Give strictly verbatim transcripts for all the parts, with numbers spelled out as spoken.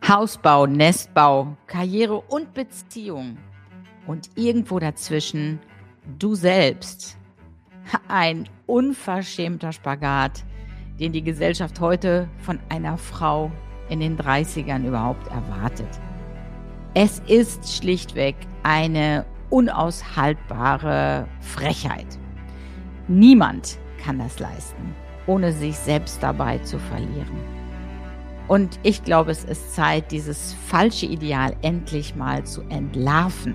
Hausbau, Nestbau, Karriere und Beziehung. Und irgendwo dazwischen du selbst. Ein unverschämter Spagat, den die Gesellschaft heute von einer Frau in den dreißigern überhaupt erwartet. Es ist schlichtweg eine unaushaltbare Frechheit. Niemand kann das leisten, ohne sich selbst dabei zu verlieren. Und ich glaube, es ist Zeit, dieses falsche Ideal endlich mal zu entlarven.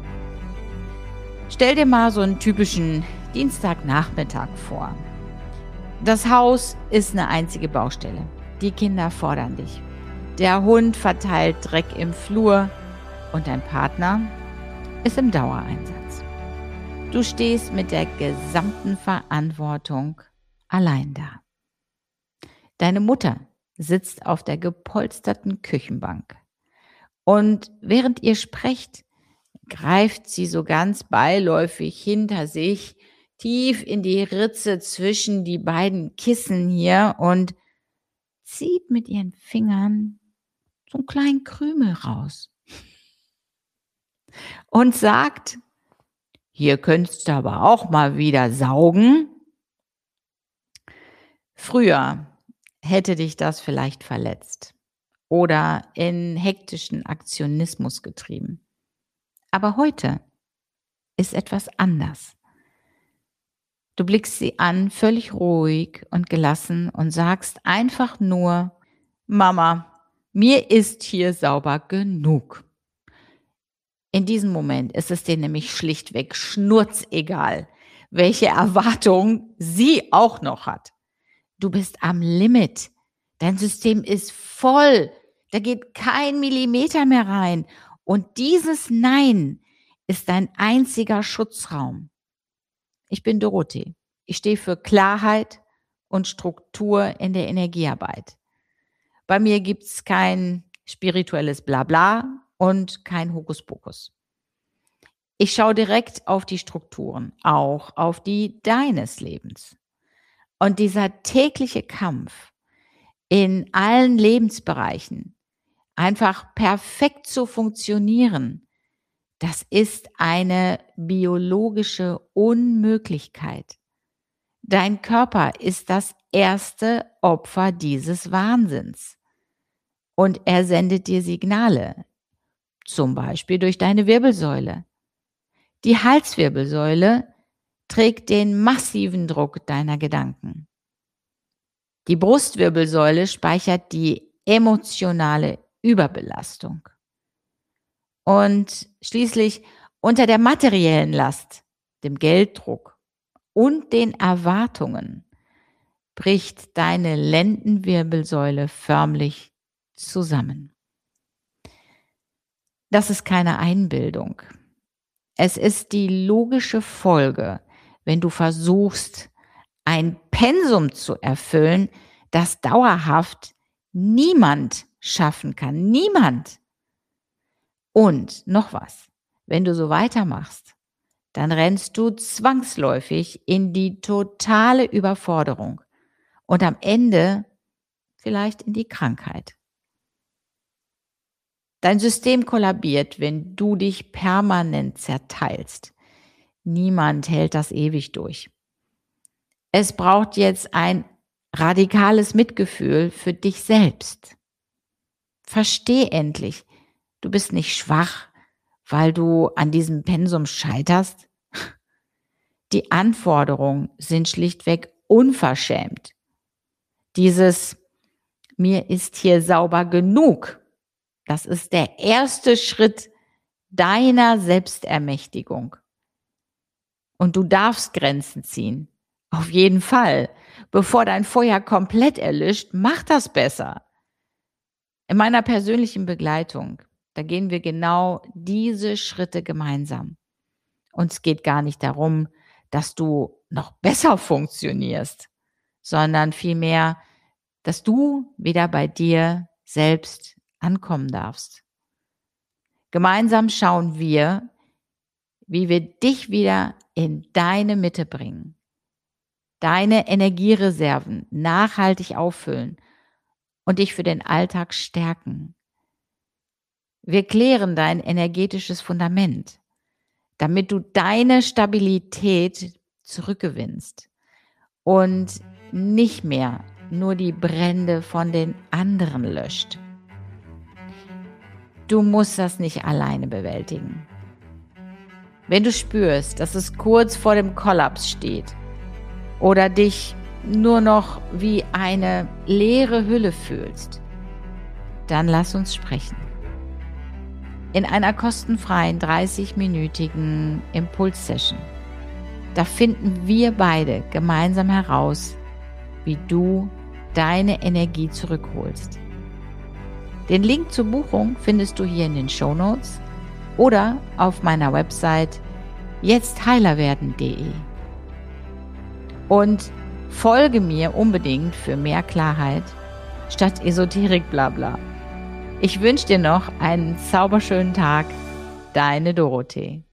Stell dir mal so einen typischen Dienstagnachmittag vor. Das Haus ist eine einzige Baustelle. Die Kinder fordern dich. Der Hund verteilt Dreck im Flur und dein Partner ist im Dauereinsatz. Du stehst mit der gesamten Verantwortung allein da. Deine Mutter sitzt auf der gepolsterten Küchenbank und während ihr sprecht, greift sie so ganz beiläufig hinter sich tief in die Ritze zwischen die beiden Kissen hier und zieht mit ihren Fingern so einen kleinen Krümel raus und sagt, hier könntest du aber auch mal wieder saugen. Früher hätte dich das vielleicht verletzt oder in hektischen Aktionismus getrieben. Aber heute ist etwas anders. Du blickst sie an, völlig ruhig und gelassen und sagst einfach nur, Mama, mir ist hier sauber genug. In diesem Moment ist es dir nämlich schlichtweg schnurzegal, welche Erwartungen sie auch noch hat. Du bist am Limit. Dein System ist voll. Da geht kein Millimeter mehr rein. Und dieses Nein ist dein einziger Schutzraum. Ich bin Dorothee. Ich stehe für Klarheit und Struktur in der Energiearbeit. Bei mir gibt es kein spirituelles Blabla und kein Hokuspokus. Ich schaue direkt auf die Strukturen, auch auf die deines Lebens. Und dieser tägliche Kampf in allen Lebensbereichen, einfach perfekt zu funktionieren, das ist eine biologische Unmöglichkeit. Dein Körper ist das erste Opfer dieses Wahnsinns. Und er sendet dir Signale, zum Beispiel durch deine Wirbelsäule. Die Halswirbelsäule trägt den massiven Druck deiner Gedanken. Die Brustwirbelsäule speichert die emotionale Überbelastung. Und schließlich unter der materiellen Last, dem Gelddruck und den Erwartungen bricht deine Lendenwirbelsäule förmlich zusammen. Das ist keine Einbildung. Es ist die logische Folge, wenn du versuchst, ein Pensum zu erfüllen, das dauerhaft niemand schaffen kann. Niemand. Und noch was, wenn du so weitermachst, dann rennst du zwangsläufig in die totale Überforderung und am Ende vielleicht in die Krankheit. Dein System kollabiert, wenn du dich permanent zerteilst. Niemand hält das ewig durch. Es braucht jetzt ein radikales Mitgefühl für dich selbst. Versteh endlich, du bist nicht schwach, weil du an diesem Pensum scheiterst. Die Anforderungen sind schlichtweg unverschämt. Dieses mir ist hier sauber genug, das ist der erste Schritt deiner Selbstermächtigung. Und du darfst Grenzen ziehen. Auf jeden Fall. Bevor dein Feuer komplett erlischt, mach das besser. In meiner persönlichen Begleitung, da gehen wir genau diese Schritte gemeinsam. Und es geht gar nicht darum, dass du noch besser funktionierst, sondern vielmehr, dass du wieder bei dir selbst ankommen darfst. Gemeinsam schauen wir, wie wir dich wieder in deine Mitte bringen, deine Energiereserven nachhaltig auffüllen und dich für den Alltag stärken. Wir klären dein energetisches Fundament, damit du deine Stabilität zurückgewinnst und nicht mehr nur die Brände von den anderen löscht. Du musst das nicht alleine bewältigen. Wenn du spürst, dass es kurz vor dem Kollaps steht oder dich nur noch wie eine leere Hülle fühlst, dann lass uns sprechen. In einer kostenfreien dreißig-minütigen Impulssession. Da finden wir beide gemeinsam heraus, wie du deine Energie zurückholst. Den Link zur Buchung findest du hier in den Shownotes oder auf meiner Website jetzt heiler werden punkt de. Und folge mir unbedingt für mehr Klarheit statt Esoterik blabla. Ich wünsche dir noch einen zauberschönen Tag. Deine Dorothee.